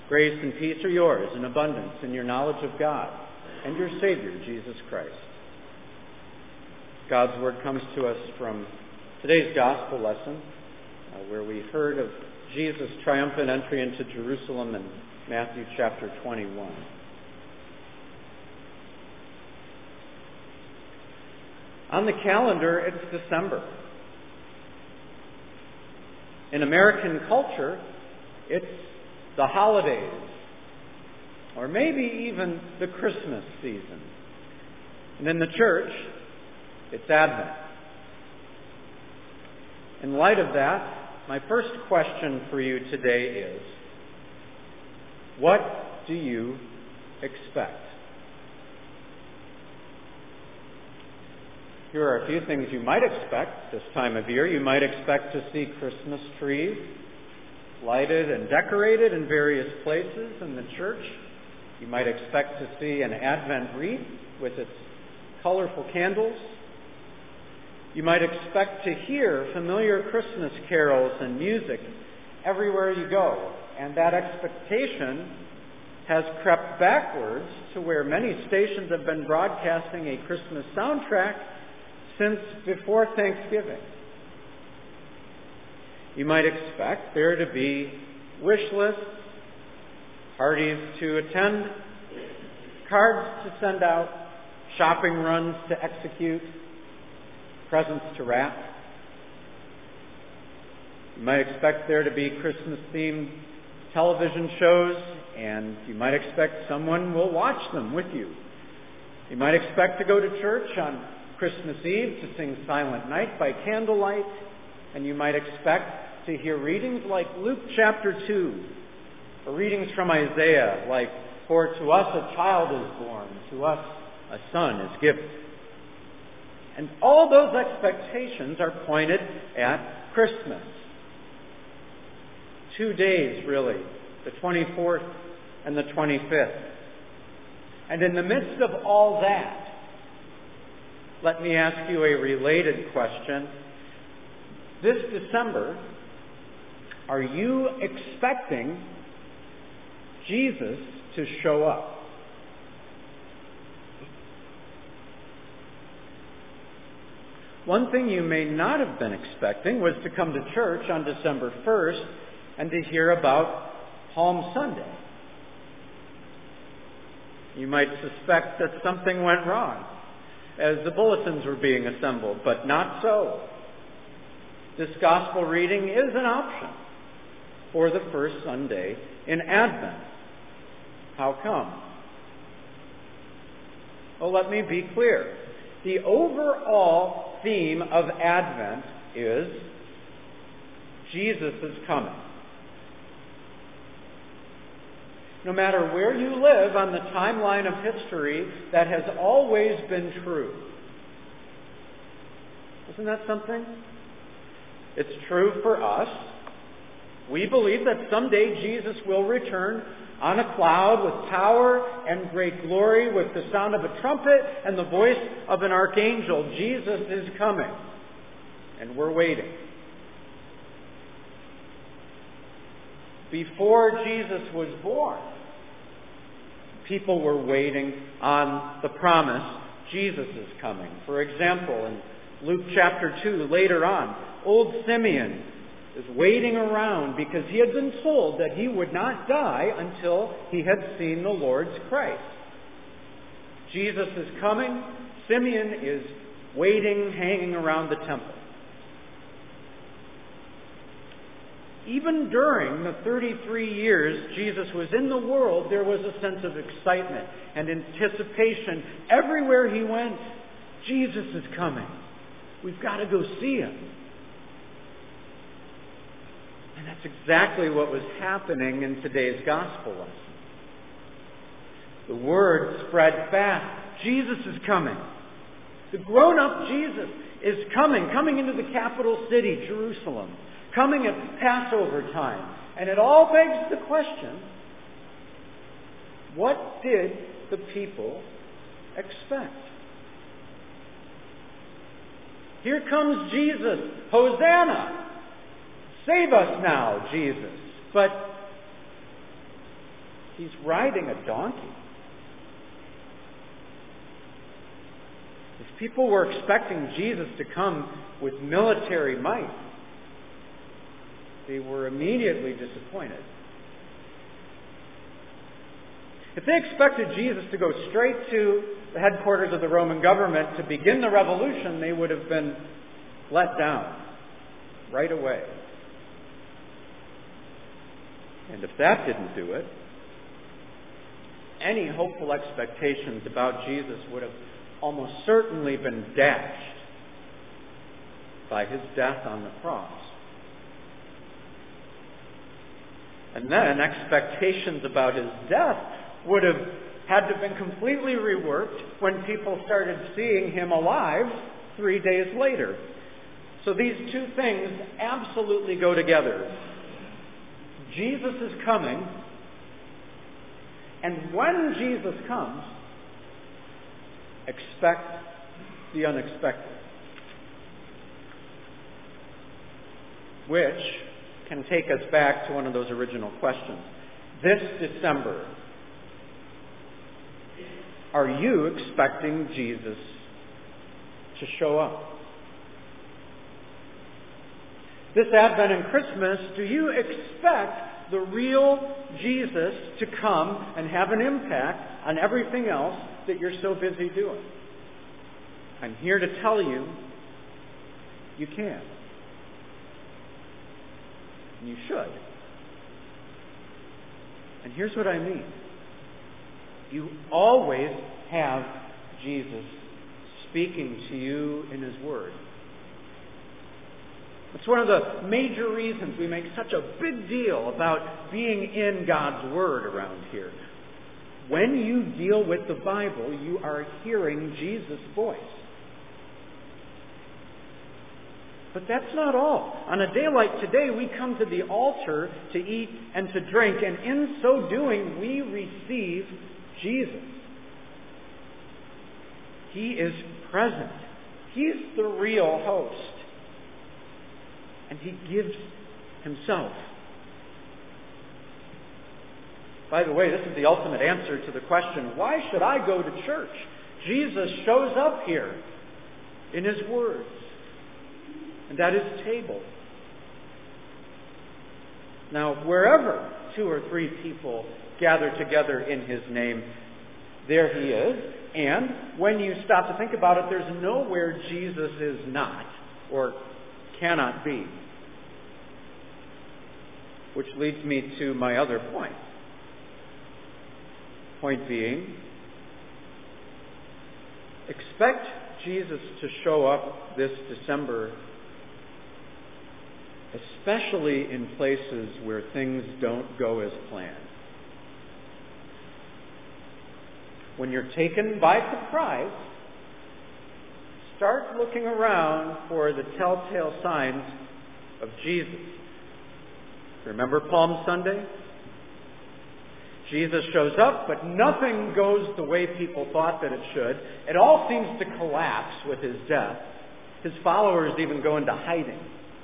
Grace and peace are yours in abundance in your knowledge of God and your Savior, Jesus Christ. God's Word comes to us from today's Gospel lesson, where we heard of Jesus' triumphant entry into Jerusalem in Matthew chapter 21. On the calendar, it's December. In American culture, it's the holidays, or maybe even the Christmas season. And in the church, it's Advent. In light of that, my first question for you today is, what do you expect? Here are a few things you might expect this time of year. You might expect to see Christmas trees lighted and decorated in various places in the church. You might expect to see an Advent wreath with its colorful candles. You might expect to hear familiar Christmas carols and music everywhere you go. And that expectation has crept backwards to where many stations have been broadcasting a Christmas soundtrack since before Thanksgiving. You might expect there to be wish lists, parties to attend, cards to send out, shopping runs to execute, presents to wrap. You might expect there to be Christmas-themed television shows, and you might expect someone will watch them with you. You might expect to go to church on Christmas Eve to sing Silent Night by candlelight, and you might expect to hear readings like Luke chapter 2, or readings from Isaiah like, "For to us a child is born, to us a son is given." And all those expectations are pointed at Christmas. 2 days, really, the 24th and the 25th. And in the midst of all that, let me ask you a related question. This December, are you expecting Jesus to show up? One thing you may not have been expecting was to come to church on December 1st and to hear about Palm Sunday. You might suspect that something went wrong as the bulletins were being assembled, but not so. This gospel reading is an option for the first Sunday in Advent. How come? Well, let me be clear. The overall theme of Advent is Jesus is coming. No matter where you live on the timeline of history, that has always been true. Isn't that something? It's true for us. We believe that someday Jesus will return on a cloud with power and great glory, with the sound of a trumpet and the voice of an archangel. Jesus is coming, and we're waiting. Before Jesus was born, people were waiting on the promise, Jesus is coming. For example, in Luke chapter 2, later on, old Simeon is waiting around because he had been told that he would not die until he had seen the Lord's Christ. Jesus is coming. Simeon is waiting, hanging around the temple. Even during the 33 years Jesus was in the world, there was a sense of excitement and anticipation. Everywhere he went, Jesus is coming. We've got to go see him. And that's exactly what was happening in today's gospel lesson. The word spread fast. Jesus is coming. The grown-up Jesus is coming into the capital city, Jerusalem, coming at Passover time. And it all begs the question, what did the people expect? Here comes Jesus. Hosanna! Save us now, Jesus. But He's riding a donkey. If people were expecting Jesus to come with military might, they were immediately disappointed. If they expected Jesus to go straight to the headquarters of the Roman government to begin the revolution, they would have been let down right away. And if that didn't do it, any hopeful expectations about Jesus would have almost certainly been dashed by his death on the cross. And then expectations about his death would have had to have been completely reworked when people started seeing him alive 3 days later. So these two things absolutely go together. Jesus is coming, and when Jesus comes, expect the unexpected. Which can take us back to one of those original questions. This December, are you expecting Jesus to show up? This Advent and Christmas, do you expect the real Jesus to come and have an impact on everything else that you're so busy doing? I'm here to tell you, you can. And you should. And here's what I mean. You always have Jesus speaking to you in His Word. It's one of the major reasons we make such a big deal about being in God's Word around here. When you deal with the Bible, you are hearing Jesus' voice. But that's not all. On a day like today, we come to the altar to eat and to drink, and in so doing, we receive Jesus. He is present. He's the real host. And He gives Himself. By the way, this is the ultimate answer to the question, why should I go to church? Jesus shows up here in His words and at His table. Now, wherever 2 or 3 people gather together in His name, there He is. And when you stop to think about it, there's nowhere Jesus is not or cannot be. Which leads me to my other point. Point being, expect Jesus to show up this December, especially in places where things don't go as planned. When you're taken by surprise, start looking around for the telltale signs of Jesus. Remember Palm Sunday? Jesus shows up, but nothing goes the way people thought that it should. It all seems to collapse with His death. His followers even go into hiding.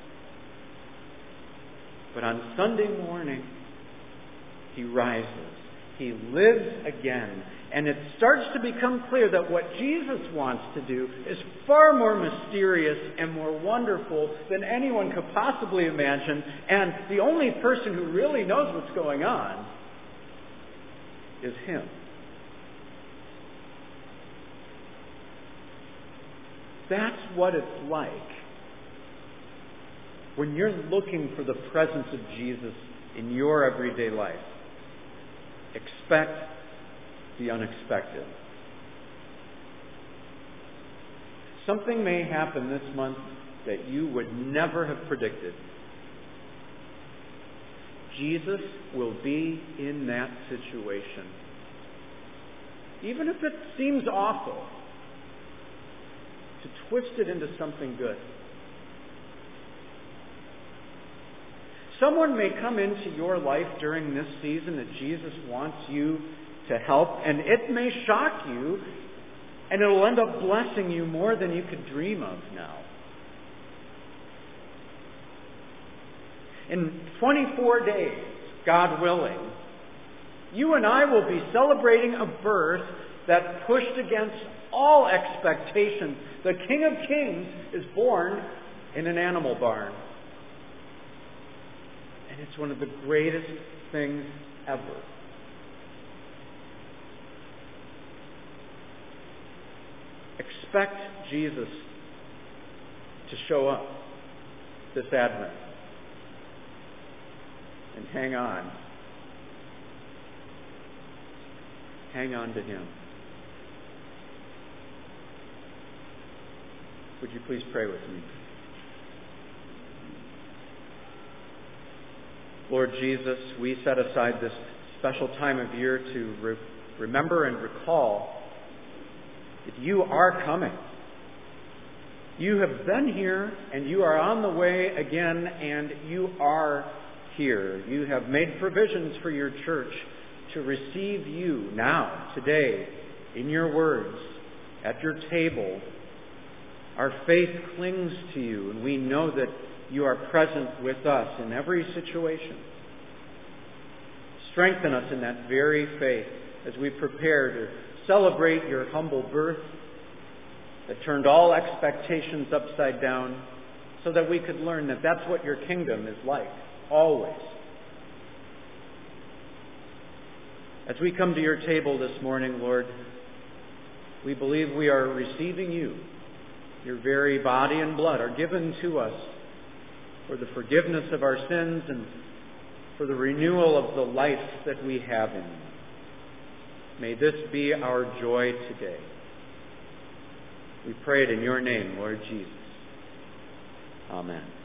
But on Sunday morning, He rises. He lives again. And it starts to become clear that what Jesus wants to do is far more mysterious and more wonderful than anyone could possibly imagine. And the only person who really knows what's going on is Him. That's what it's like when you're looking for the presence of Jesus in your everyday life. Expect the unexpected. Something may happen this month that you would never have predicted. Jesus will be in that situation. Even if it seems awful, to twist it into something good. Someone may come into your life during this season that Jesus wants you to help, and it may shock you, and it'll end up blessing you more than you could dream of now. In 24 days, God willing, You and I will be celebrating a birth that pushed against all expectations. The King of Kings is born in an animal barn. And it's one of the greatest things ever. Expect Jesus to show up this Advent. And hang on. Hang on to Him. Would you please pray with me? Lord Jesus, we set aside this special time of year to remember and recall that you are coming. You have been here, and you are on the way again, and you are here. You have made provisions for your church to receive you now, today, in your words, at your table. Our faith clings to you, and we know that you are present with us in every situation. Strengthen us in that very faith as we prepare to celebrate your humble birth that turned all expectations upside down, so that we could learn that that's what your kingdom is like, always. As we come to your table this morning, Lord, we believe we are receiving you. Your very body and blood are given to us for the forgiveness of our sins and for the renewal of the life that we have in you. May this be our joy today. We pray it in your name, Lord Jesus. Amen.